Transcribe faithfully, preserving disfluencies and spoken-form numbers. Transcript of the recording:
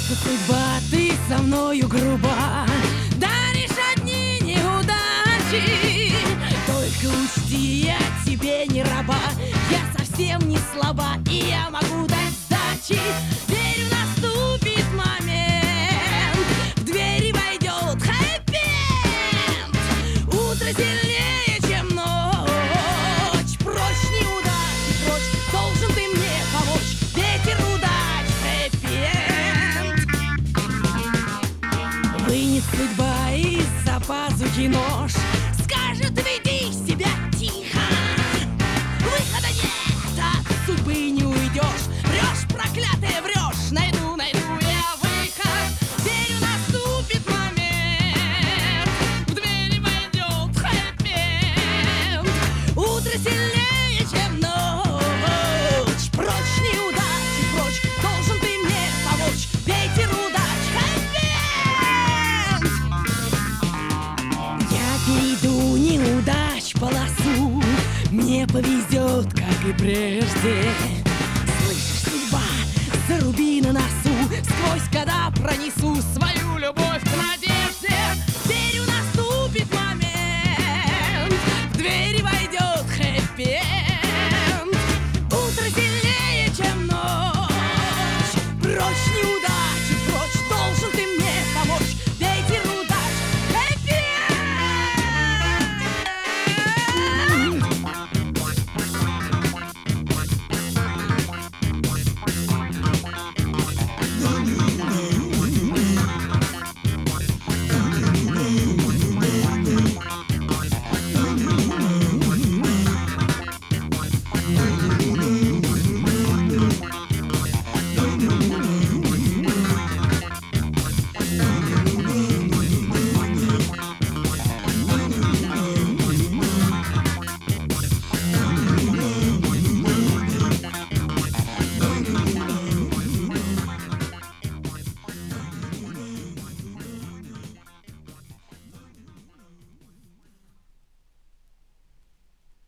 Что судьба, ты со мною груба, даришь одни неудачи. Только учти, я тебе не раба, я совсем не слаба, и я могу дать сдачи. Верю, наступит момент, в двери войдет хэппи-энд. Утро сильнее, чем ночь, прочь неудачи, прочь, должен ты мне помочь. Ветер удач, хэппи-энд. Вынет судьба из-за пазухи нож, скажет, веди себя тихо. Выхода нет, от судьбы не уйдешь. Врешь, проклятая, врешь, найду, найду я выход. Верю, наступит момент, в двери войдет хэппи-энд. Утро сильнее, чем ночь, прочь неудачи, прочь, должен ты мне помочь. Ветер удач, хэппи-энд. Я перейду неудач полосу, мне повезет, как и прежде. Слышишь, судьба, заруби на носу.